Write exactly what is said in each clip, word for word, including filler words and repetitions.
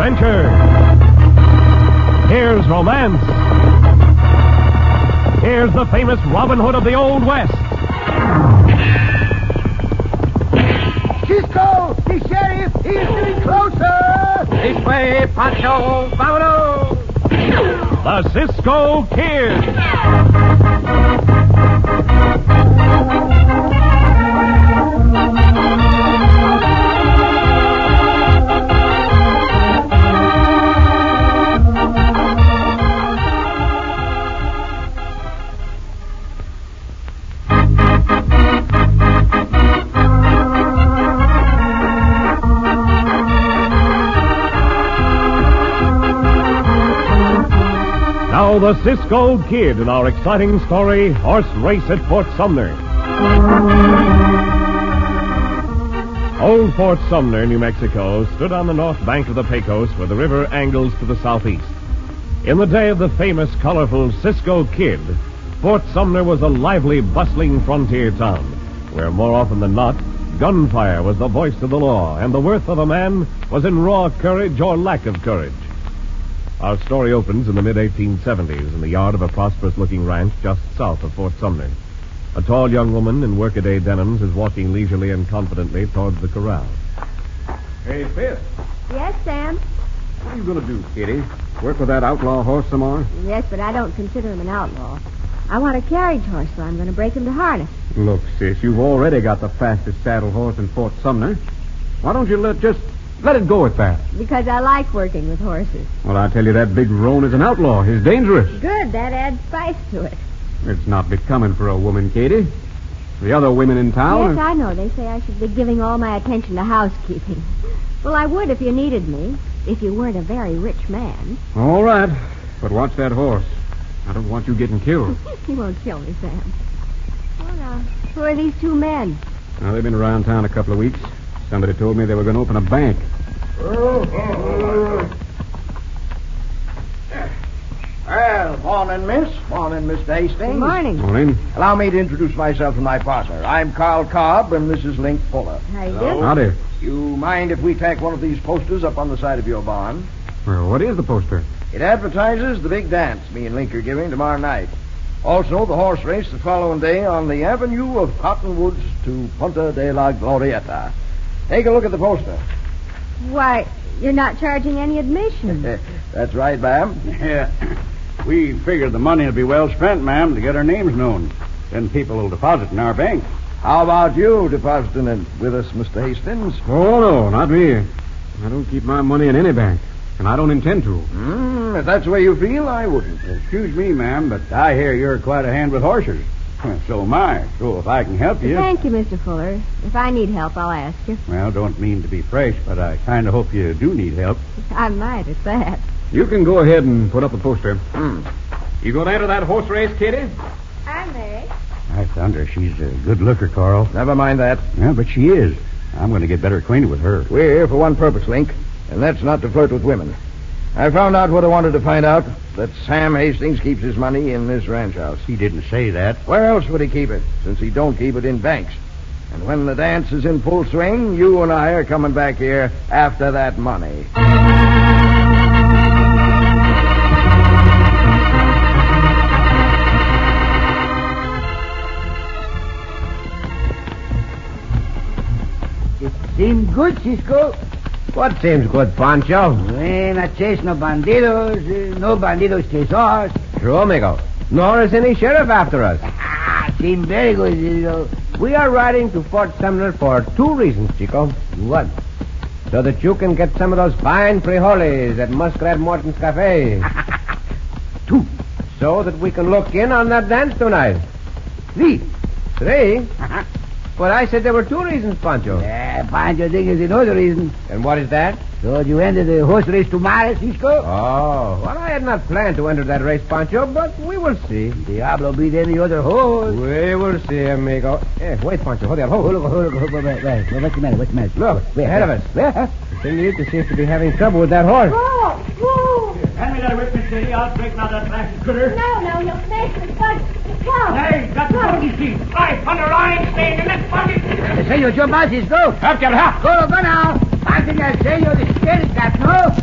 adventure. Here's romance. Here's the famous Robin Hood of the Old West. Cisco! The sheriff! He's getting closer! This way, Pancho! Vámonos! The Cisco Kid. Now the Cisco Kid in our exciting story, Horse Race at Fort Sumner. Old Fort Sumner, New Mexico, stood on the north bank of the Pecos where the river angles to the southeast. In the day of the famous, colorful Cisco Kid, Fort Sumner was a lively, bustling frontier town, where more often than not, gunfire was the voice of the law, and the worth of a man was in raw courage or lack of courage. Our story opens in the mid eighteen seventies in the yard of a prosperous-looking ranch just south of Fort Sumner. A tall young woman in workaday denims is walking leisurely and confidently towards the corral. Hey, Fifth. Yes, Sam? What are you going to do, Kitty? Work with that outlaw horse some more? Yes, but I don't consider him an outlaw. I want a carriage horse, so I'm going to break him to harness. Look, sis, you've already got the fastest saddle horse in Fort Sumner. Why don't you let just let it go at that? Because I like working with horses. Well, I tell you, that big roan is an outlaw. He's dangerous. Good, that adds spice to it. It's not becoming for a woman, Katie. The other women in town... Yes, I know. They say I should be giving all my attention to housekeeping. Well, I would if you needed me, if you weren't a very rich man. All right, but watch that horse. I don't want you getting killed. You won't kill me, Sam. Well, now, who are these two men? Now, they've been around town a couple of weeks. Somebody told me they were going to open a bank. Well, morning, miss. Morning, Mister Hastings. Good morning. Morning. Allow me to introduce myself and my partner. I'm Carl Cobb, and this is Link Fuller. How you doing? Howdy. You mind if we tack one of these posters up on the side of your barn? Well, what is the poster? It advertises the big dance me and Link are giving tomorrow night. Also, the horse race the following day on the avenue of Cottonwoods to Punta de la Glorieta. Take a look at the poster. Why, you're not charging any admission. That's right, ma'am. Yeah. We figure the money will be well spent, ma'am, to get our names known. Then people will deposit in our bank. How about you depositing it with us, Mister Hastings? Oh, no, not me. I don't keep my money in any bank, and I don't intend to. Mm, if that's the way you feel, I wouldn't. Excuse me, ma'am, but I hear you're quite a hand with horses. So am I. So if I can help you... Thank you, Mister Fuller. If I need help, I'll ask you. Well, don't mean to be fresh, but I kind of hope you do need help. I might at that. You can go ahead and put up a poster. Hmm. You going to enter that horse race, Kitty? I may. I thunder, she's a good looker, Carl. Never mind that. Yeah, but she is. I'm going to get better acquainted with her. We're here for one purpose, Link, and that's not to flirt with women. I found out what I wanted to find out, that Sam Hastings keeps his money in this ranch house. He didn't say that. Where else would he keep it, since he don't keep it in banks? And when the dance is in full swing, you and I are coming back here after that money. It seems good, Cisco. What seems good, Pancho? We not chase no bandidos. Uh, no bandidos chase us. True, amigo. Nor is any sheriff after us. Ah, seem very good, Cisco. We are riding to Fort Sumner for two reasons, Chico. One, so that you can get some of those fine frijoles at Muskrat Morton's Cafe. Two, so that we can look in on that dance tonight. Three. Three? But I said there were two reasons, Pancho. Yeah, Pancho thinks there's another reason. And what is that? So you enter the horse race tomorrow, Cisco? Oh, well, I had not planned to enter that race, Pancho, but we will see. Diablo beat any other horse. We will see, amigo. Hey, wait, Pancho, hold on, hold Hold on, hold on, hold on, wait, wait. What's the matter, what's the matter? Look, Where, ahead of where? us. Where? The thing is, he seems to be having trouble with that horse. Whoa! Whoa! Hand me that whip, Miss Lady. I'll break now that blasted critter. No, no, you'll smash the spud. Come. Hey, that's what you see. I thunder, I ain't staying in this body. I say you jump out, Cisco. Up, get up. Go, go now. I think I say you're the scary cat, no?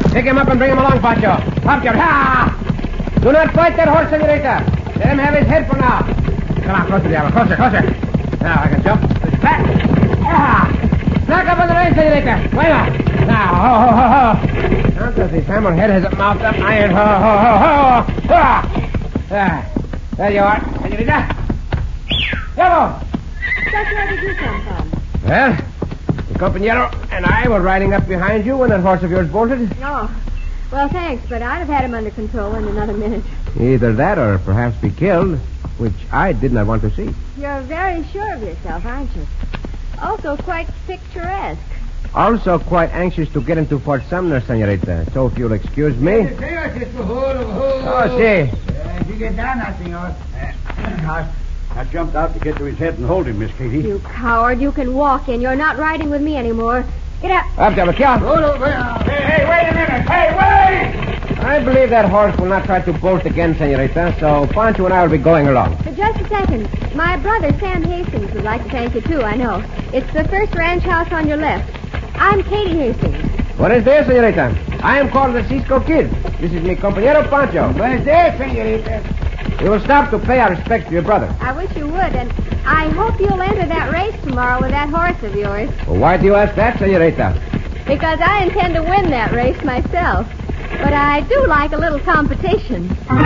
Pick him up and bring him along, Pancho. Pancho, ha! Do not fight that horse, senorita. Let him have his head for now. Come on, closer, Diablo. Closer, closer. Now I can jump. Back. Ah! Knock up on the reins, senorita. Bueno. Now, ho, ho, ho, ho. Now, does his hammerhead has it mouthed up iron. Ho, ho, ho, ho. Ah! Ah. There you are, senorita. Diablo. Just where did you come from? Well, the compañero and I were riding up behind you when that horse of yours bolted. Oh. Well, thanks, but I'd have had him under control in another minute. Either that or perhaps be killed, which I did not want to see. You're very sure of yourself, aren't you? Also quite picturesque. Also quite anxious to get into Fort Sumner, senorita. So if you'll excuse me. Oh, see. You get down now, senor. I, I jumped out to get to his head and hold him, Miss Katie. You coward. You can walk in. You're not riding with me anymore. Get up. Up, Diablo, kill. Hey, hey, wait a minute. Hey, wait! I believe that horse will not try to bolt again, senorita, so Pancho and I will be going along. For just a second. My brother, Sam Hastings, would like to thank you, too, I know. It's the first ranch house on your left. I'm Katie Hastings. What is there, senorita? I am called the Cisco Kid. This is mi compañero Pancho. Buenos dias, senorita. We will stop to pay our respect to your brother. I wish you would, and I hope you'll enter that race tomorrow with that horse of yours. Well, why do you ask that, senorita? Because I intend to win that race myself. But I do like a little competition.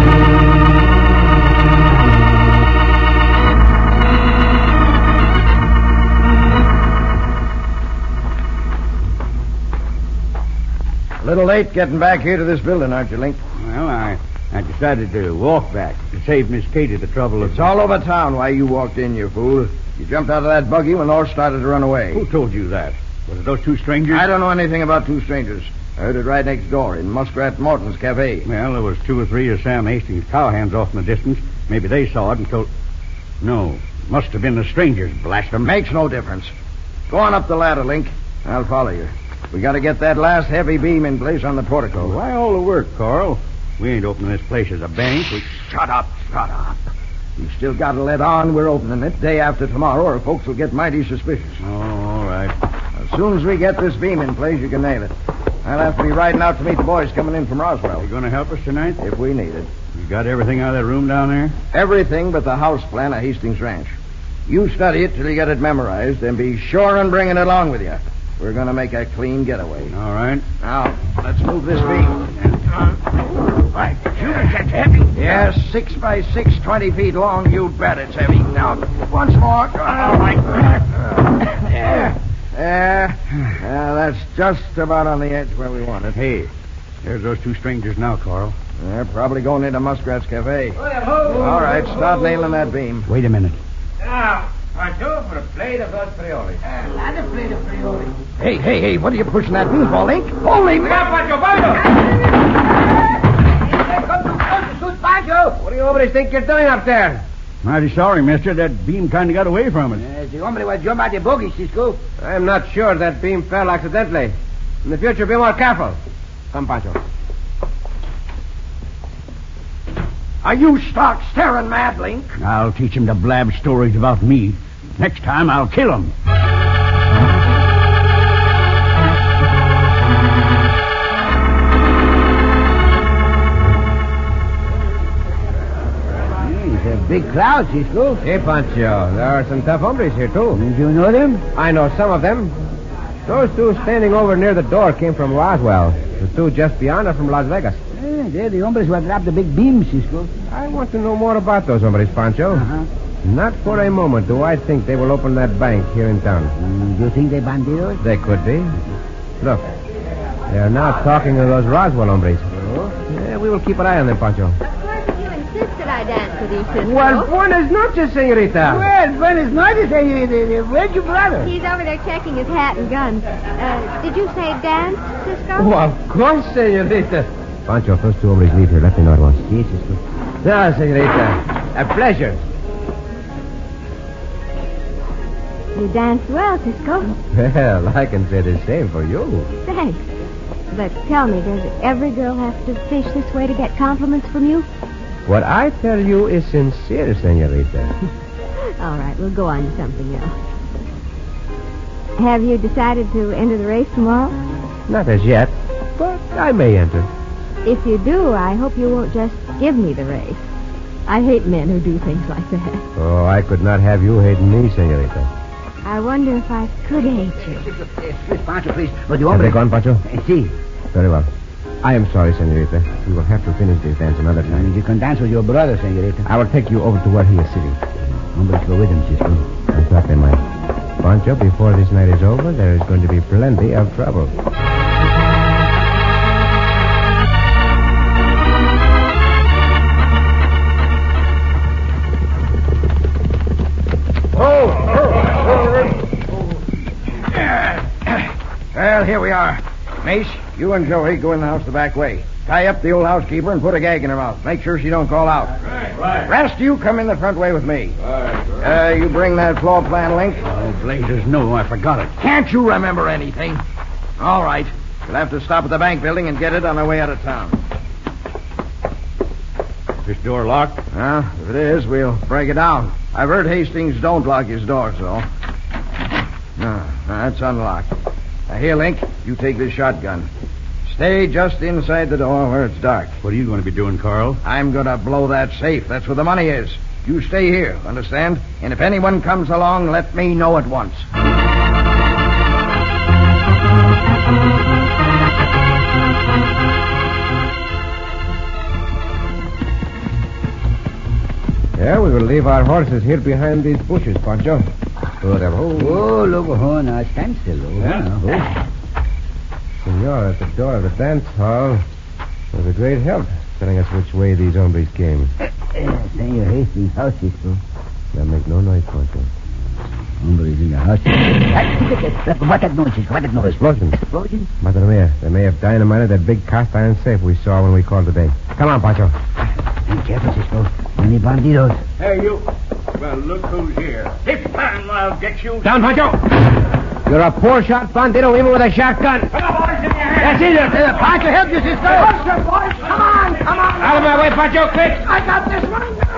A little late getting back here to this building, aren't you, Link? Well, I, I decided to walk back to save Miss Katie the trouble of... It's all over town why you walked in, you fool. You jumped out of that buggy when the horse started to run away. Who told you that? Was it those two strangers? I don't know anything about two strangers. I heard it right next door in Muskrat Morton's cafe. Well, there was two or three of Sam Hastings' cowhands off in the distance. Maybe they saw it and told... No, must have been the strangers, blast them. Makes no difference. Go on up the ladder, Link. I'll follow you. We got to get that last heavy beam in place on the portico. Why all the work, Carl? We ain't opening this place as a bank. We... Shut up, shut up. You still got to let on we're opening it day after tomorrow, or folks will get mighty suspicious. Oh, all right. As soon as we get this beam in place, you can nail it. I'll have to be riding out to meet the boys coming in from Roswell. You going to help us tonight? If we need it. You got everything out of that room down there? Everything but the house plan of Hastings Ranch. You study it till you get it memorized, and be sure and bring it along with you. We're going to make a clean getaway. All right. Now, let's move this beam. Right. Shoot it, that's heavy. Yes, six by six, twenty feet long. You bet it's heavy. Now, once more. All right. There. There. Now, that's just about on the edge where we want it. Hey, there's those two strangers now, Carl. They're probably going into Muskrat's cafe. All right, start nailing that beam. Wait a minute. Now, Pancho, for a plate of those frioles. Not a plate of frijoles. Hey, hey, hey, what are you pushing that beam for, Link? Holy... Come on, Pancho, Pancho! Come too close to shoot Pancho. What do you hombres think you're doing up there? Mighty sorry, mister. That beam kind of got away from us. Uh, the hombre was jump out the buggy, Cisco. I'm not sure that beam fell accidentally. In the future, be more careful. Come, Pancho. Are you stark staring mad, Link? I'll teach him to blab stories about me. Next time, I'll kill him. It's a big crowd, Cisco. Hey, Pancho, there are some tough hombres here, too. Did you know them? I know some of them. Those two standing over near the door came from Roswell. The two just beyond are from Las Vegas. Yeah, they're the hombres who dropped the big beam, Cisco. I want to know more about those hombres, Pancho. Uh-huh. Not for a moment do I think they will open that bank here in town. Mm, do you think they're bandidos? They could be. Look, they are now talking to those Roswell hombres. Oh? Yeah, we will keep an eye on them, Pancho. Of course, if you insist that I dance with you, Cisco. Well, buenas noches, señorita. Well, buenas noches, señorita. Where's your brother? He's over there checking his hat and gun. Uh, did you say dance, Cisco? Oh, of course, señorita. Pancho, if those two hombres leave here, let me know at once. Yes, Cisco. No, señorita. A pleasure. You danced well, Cisco. Well, I can say the same for you. Thanks. But tell me, does every girl have to fish this way to get compliments from you? What I tell you is sincere, señorita. All right, we'll go on to something else. Have you decided to enter the race tomorrow? Not as yet, but I may enter. If you do, I hope you won't just give me the race. I hate men who do things like that. Oh, I could not have you hating me, senorita. I wonder if I could hate you. Please, Pancho, please. But you Have they gone, Pancho? See, Very well. I am sorry, senorita. We will have to finish this dance another time. you can dance with your brother, senorita. I will take you over to where he is sitting. Hombres go with him, Cisco. I thought they might. Pancho, before this night is over, there is going to be plenty of trouble. Well, here we are. Mace, you and Joey go in the house the back way. Tie up the old housekeeper and put a gag in her mouth. Make sure she don't call out. Right, right. Rest, you come in the front way with me. Right, Uh, you bring that floor plan, Link. Oh, blazes, no, I forgot it. Can't you remember anything? All right. We'll have to stop at the bank building and get it on our way out of town. This door locked? Well, if it is, we'll break it down. I've heard Hastings don't lock his doors, though. No, that's unlocked. Now, here, Link, you take this shotgun. Stay just inside the door where it's dark. What are you going to be doing, Carl? I'm going to blow that safe. That's where the money is. You stay here, understand? And if anyone comes along, let me know at once. Yeah, we will leave our horses here behind these bushes, Pancho. Oh, they're home. Oh, look, oh, now stand still. Oh, Yeah. now. Senor, at the door of the dance hall was a great help, telling us which way these hombres came. Uh, Senor Hastings' house, Cisco. Now make no noise, Pancho. Hombres in the house. What that noise, Cisco? What that noise? Explosion. Explosion? Madre mia, they may have dynamited that big cast iron safe we saw when we called today. Come on, Pancho. Be careful, Cisco. Many bandidos. Hey, you. Well, look who's here. If man, I'll get you. Down, Pancho! You're a poor shot, bandito, even with a shotgun. Come on, boys, in your hands. That's it. Uh, Pancho, help you, Cisco. boys. Come on, come on. Out of my way, Pancho, quick. I got this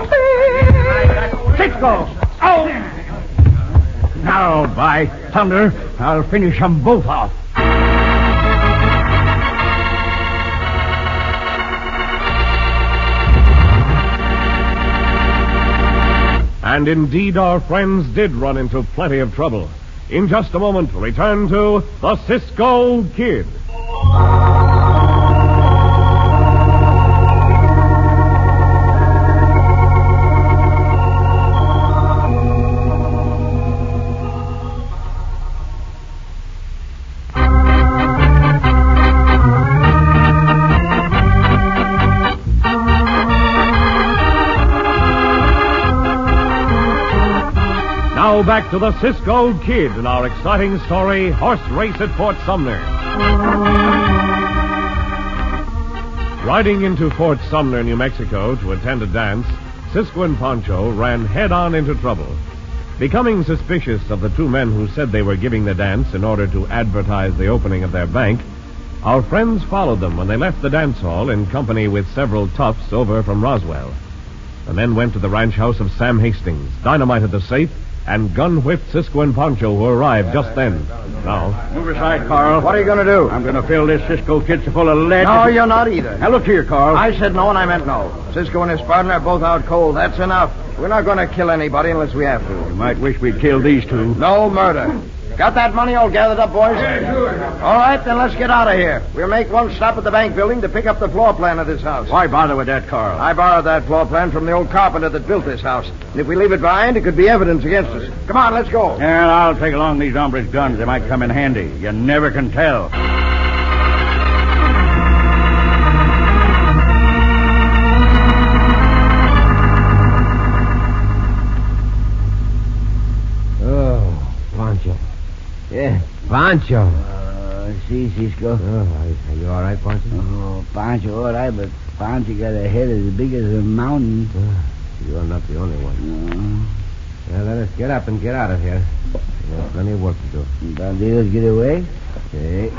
one. Cisco. Oh! Now, by thunder, I'll finish them both off. And indeed, our friends did run into plenty of trouble. In just a moment, we'll return to the Cisco Kid. Now back to the Cisco Kid and our exciting story, Horse Race at Fort Sumner. Riding into Fort Sumner, New Mexico to attend a dance, Cisco and Pancho ran head-on into trouble. Becoming suspicious of the two men who said they were giving the dance in order to advertise the opening of their bank, our friends followed them when they left the dance hall in company with several toughs over from Roswell. The men went to the ranch house of Sam Hastings, dynamited the safe, and gun-whipped Cisco and Pancho, who arrived just then. Now, Move aside, Carl. What are you going to do? I'm going to fill this Cisco Kid so full of lead. No, you're not either. Now, look here, Carl. I said no, and I meant no. Cisco and his partner are both out cold. That's enough. We're not going to kill anybody unless we have to. You might wish we'd killed these two. No murder. Got that money all gathered up, boys? Yeah, sure. All right, then let's get out of here. We'll make one stop at the bank building to pick up the floor plan of this house. Why bother with that, Carl? I borrowed that floor plan from the old carpenter that built this house. And if we leave it behind, it could be evidence against us. Come on, let's go. And I'll take along these hombres' guns. They might come in handy. You never can tell. Oh, Pancho. Yeah, Pancho. Uh, see, Cisco. Oh, are you all right, Pancho? Oh, Pancho, all right, but Pancho got a head as big as a mountain. Oh, you're not the only one. No. Well, let us get up and get out of here. We have plenty of work to do. Bandidos get away? Okay.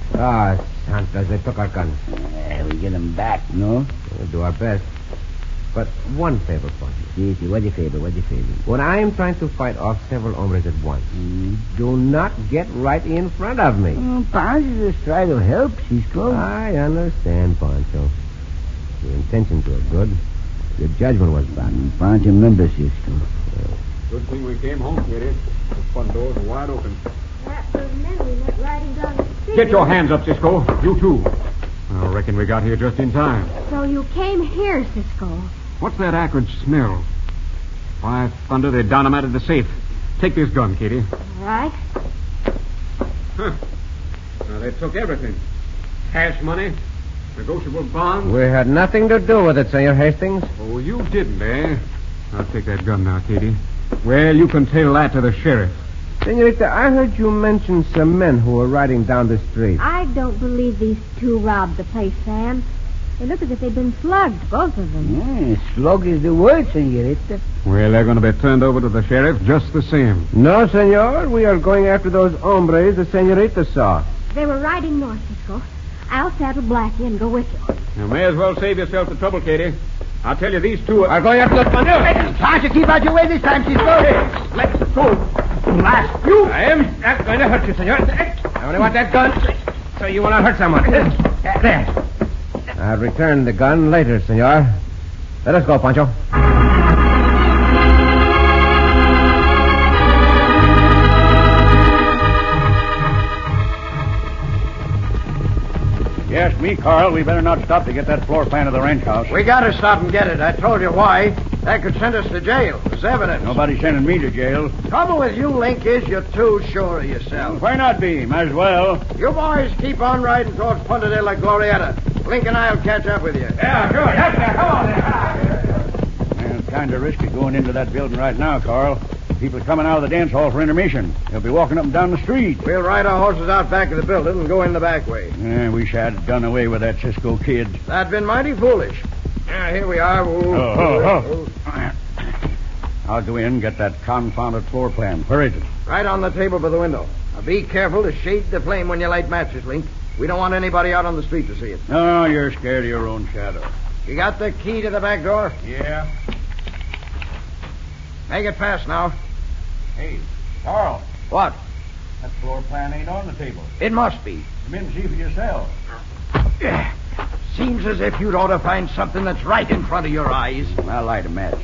Ah, Santas, they took our guns. Uh, we get them back, no? We'll do our best. But one favor, Pancho. Yes, what's your favor? What's your favor? When I am trying to fight off several hombres at once, Mm. do not get right in front of me. Oh, Pancho just try to help, Cisco. I understand, Pancho. Your intentions were good. Your judgment was bad. Mm, Pancho, remember, Cisco. Good thing we came home, Kitty. The front doors are wide open. That was men we met riding down the street. Get your hands up, Cisco. You too. I reckon we got here just in time. So you came here, Cisco. What's that acrid smell? Why, thunder, they dynamited the safe. Take this gun, Kitty. All right. Huh. Now, they took everything. Cash money, negotiable bonds. We had nothing to do with it, Senor Hastings. Oh, you didn't, eh? I'll take that gun now, Kitty. Well, you can tell that to the sheriff. Senorita, I heard you mention some men who were riding down the street. I don't believe these two robbed the place, Sam. They look as if they'd been slugged, both of them. Yeah, slug is the word, senorita. Well, they're going to be turned over to the sheriff just the same. No, senor. We are going after those hombres the senorita saw. They were riding north, Cisco. I'll saddle Blackie and go with you. You may as well save yourself the trouble, Katie. I'll tell you, these two are... going after the bandits. Pancho, keep out your way this time, Cisco. Let's go. Blast you. I am not going to hurt you, senor. I only want that gun so you will not hurt someone. There. I'll return the gun later, senor. Let us go, Pancho. Yes, me, Carl. We better not stop to get that floor plan of the ranch house. We gotta stop and get it. I told you why. That could send us to jail. There's evidence. Nobody's sending me to jail. Trouble with you, Link, is you're too sure of yourself. Why not be? Might as well. You boys keep on riding towards Punta de la Glorieta. Link and I'll catch up with you. Yeah, sure. Come on. Man, it's kind of risky going into that building right now, Carl. People are coming out of the dance hall for intermission. They'll be walking up and down the street. We'll ride our horses out back of the building and go in the back way. Yeah, wish I'd done away with that Cisco kid. That'd been mighty foolish. Yeah, here we are. Ooh, Oh, oh, oh. I'll go in and get that confounded floor plan. Where is it? Right on the table by the window. Now be careful to shade the flame when you light matches, Link. We don't want anybody out on the street to see it. No, you're scared of your own shadow. You got the key to the back door? Yeah. Make it fast now. Hey, Carl, What? that floor plan ain't on the table. It must be. Come in and see for yourself. Seems as if you'd ought to find something that's right in front of your eyes. I'll light a match.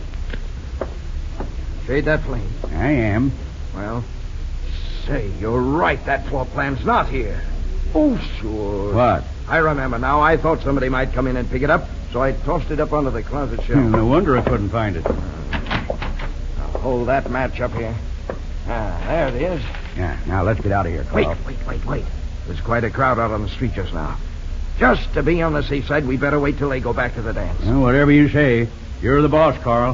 Shade that flame. I am. Well, say, you're right. That floor plan's not here. Oh, sure. What? I remember now. I thought somebody might come in and pick it up, so I tossed it up under the closet shelf. No wonder I couldn't find it. I'll hold that match up here. Ah, there it is. Yeah, now let's get out of here, Wait, Carl. wait, wait, wait. There's quite a crowd out on the street just now. Just to be on the safe side, we better wait till they go back to the dance. Well, whatever you say. You're the boss, Carl.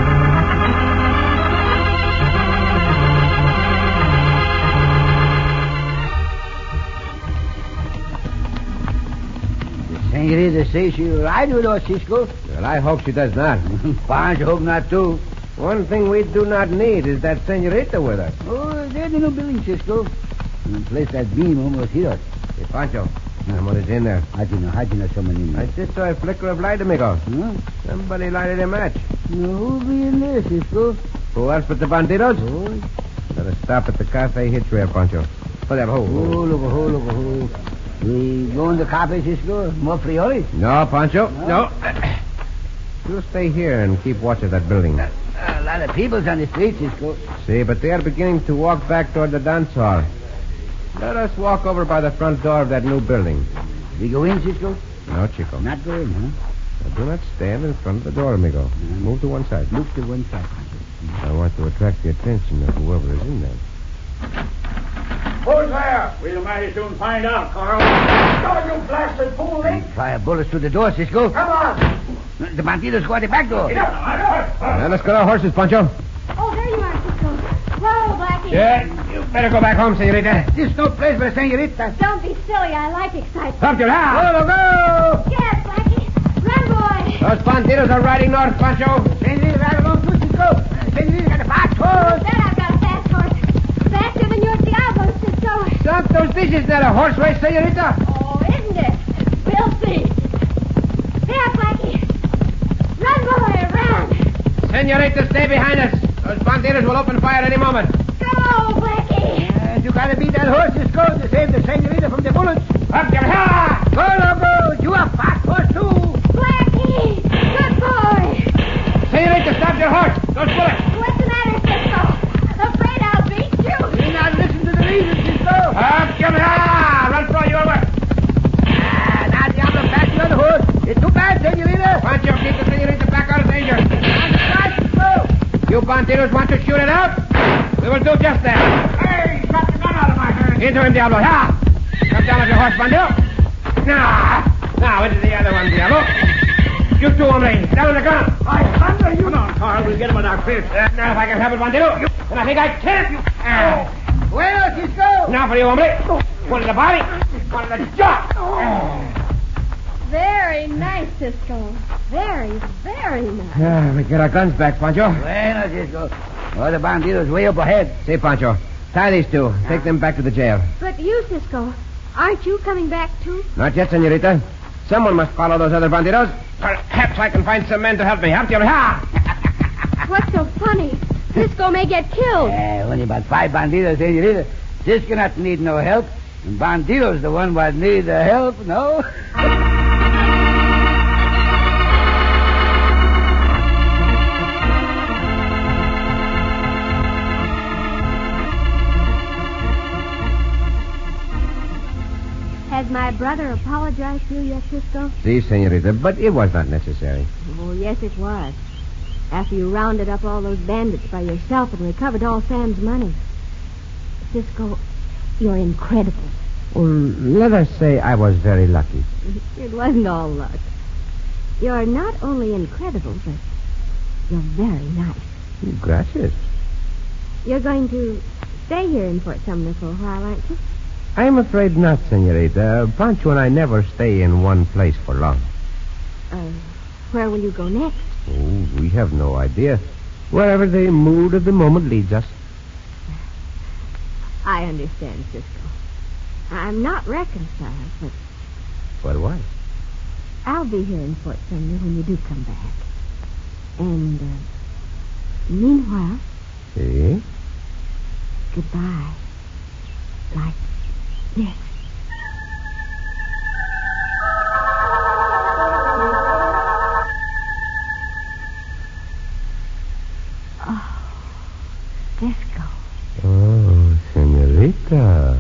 Senorita says she'll ride with us, Cisco. Well, I hope she does not. Pancho hope not, too. One thing we do not need is that senorita with us. Oh, there's no building, Cisco. In place that beam almost hit us. Hey, Pancho, someone is in there. How do you know? How do you know someone in I there? just saw a flicker of light, amigo. Huh? Somebody lighted a match. No, who be in there, Cisco? Who else but the bandidos? Oh, Let us stop at the cafe hitch rail, Pancho. Pull that hole. oh, look, oh, look, oh. We go in the cafe, Cisco? More frijoles? No, Pancho. No. You stay here and keep watch of that building. A lot of people's on the street, Cisco. See, but they are beginning to walk back toward the dance hall. Let us walk over by the front door of that new building. We go in, Cisco? No, Chico. Not go in, huh? Now, do not stand in front of the door, amigo. Move to one side. Move to one side, Pancho. I want to attract the attention of whoever is in there. Who's there? We'll mighty soon find out, Carl. Oh, you blasted fool, Link! Fire bullets through the door, Cisco. Come on! The bandidos go out the back door. Now, let's get our horses, Pancho. Oh, there you are, Cisco. Whoa, Blackie. Yeah, you better go back home, senorita. This is no place for a senorita. Don't be silly. I like excitement. Stop your house. Go, go, Yes, Blackie. Run, boy. Those bandidos are riding north, Pancho. Senorita, right along too, Cisco. Senorita got a fast horse. Bet I've got a fast horse. Faster than your Diablo, Cisco. Stop those dishes. Not a horse race, senorita. Oh, isn't it? We'll see. There, Blackie. Run, boy. Senorita, stay behind us. Those bandidos will open fire any moment. Go, Blackie! And you gotta beat that horse, Cisco, to save the senorita from the bullets. Up your ha! Go, loco! You a fast horse, too! Blackie! Good boy! Senorita, stop your horse. Those bullets. What's the matter, Cisco? I'm afraid I'll beat you. You not listen to the reason, Cisco. Up your ha! Run for your work. Ah, now Diablo back you on the horse. It's too bad, senorita. Pancho, keep the senorita back out of danger. You bandidos want to shoot it out? We will do just that. Hey, drop the gun out of my hand. Into him, Diablo. Ha! Come down with your horse, bandido. Now, now into the other one, Diablo. You two, hombre. Down with the gun. I thunder you. Come on, Carl. We'll get him on our fist. Uh, now, if I can help it, bandido. And I think I can. Uh, Well, Cisco. now for you, hombre. One in the body, one in the jaw. Uh. Very nice, Cisco. Very, very nice. Yeah, we get our guns back, Pancho. Bueno, Cisco. Oh, the bandido's way up ahead. See, Pancho. Tie these two. Take them back to the jail. But you, Cisco, aren't you coming back, too? Not yet, senorita. Someone must follow those other bandidos. Perhaps I can find some men to help me. Help you. Ha! What's so funny? Cisco may get killed. Yeah, only about five bandidos, senorita. Cisco not need no help. And bandido's the one what need the help, no? Has my brother apologized to you yet, Cisco? Si, senorita, but it was not necessary. Oh, yes, it was. After you rounded up all those bandits by yourself and recovered all Sam's money. Cisco, you're incredible. Well, let us say I was very lucky. It wasn't all luck. You're not only incredible, but you're very nice. Gracias. You're going to stay here in Fort Sumner for a while, aren't you? I'm afraid not, senorita. Pancho and I never stay in one place for long. Uh, where will you go next? Oh, we have no idea. Wherever the mood of the moment leads us. I understand, Cisco. I'm not reconciled, but But what? I'll be here in Fort Sumner when you do come back. And, uh, meanwhile, See? goodbye. Like this. Oh, Cisco. Oh, senorita.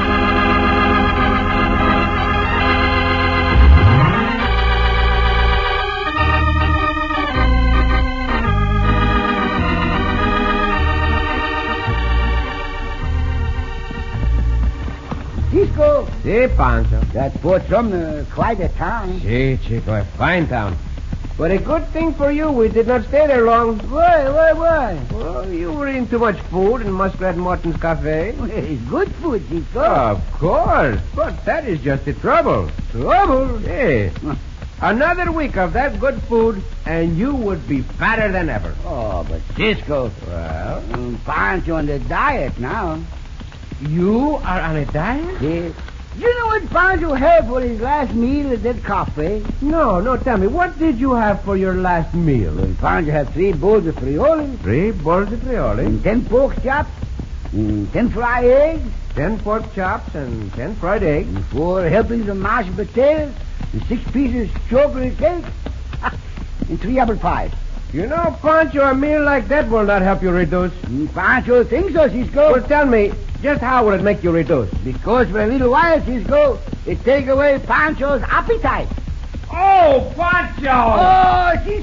Cisco. Si, Pancho. That Fort Sumner, quite a town. Si, Chico, a fine town. But a good thing for you, we did not stay there long. Why, why, why? Well, you were eating too much food in Muskrat Morton's cafe. Well, it's good food, Cisco. Of course, but that is just the trouble. Trouble? Yes. Another week of that good food, and you would be fatter than ever. Oh, but Cisco. Well, Um, Pancho on the diet now. you are on a diet? Yes. You know what Pancho had for his last meal at that cafe? No, no, tell me, what did you have for your last meal? Well, Pancho had three bowls of frijoles, Three bowls of frijoles, and ten pork chops, and ten fried eggs, ten pork chops, and ten fried eggs. and four helpings of mashed potatoes, and six pieces of chocolate cake, and three apple pies. You know, Pancho, a meal like that will not help you reduce. And Pancho thinks so, Cisco. Well, tell me, just how will it make you reduce? Because for a little while, Cisco, it take away Pancho's appetite. Oh, Pancho! Oh, Cisco!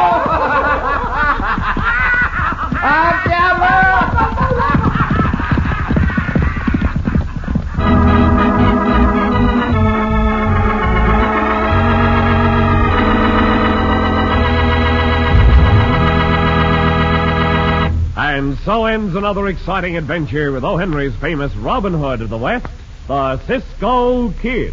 ¡Al diablo! And so ends another exciting adventure with O. Henry's famous Robin Hood of the West, the Cisco Kid.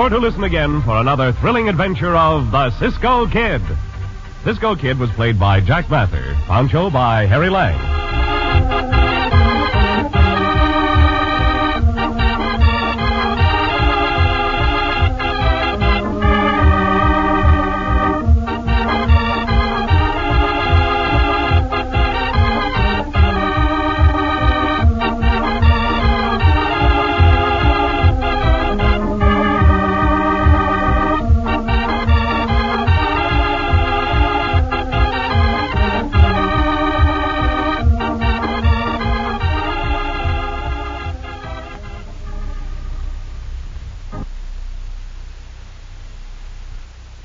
sure to listen again for another thrilling adventure of the Cisco Kid. Cisco Kid was played by Jack Mather, Pancho by Harry Lang.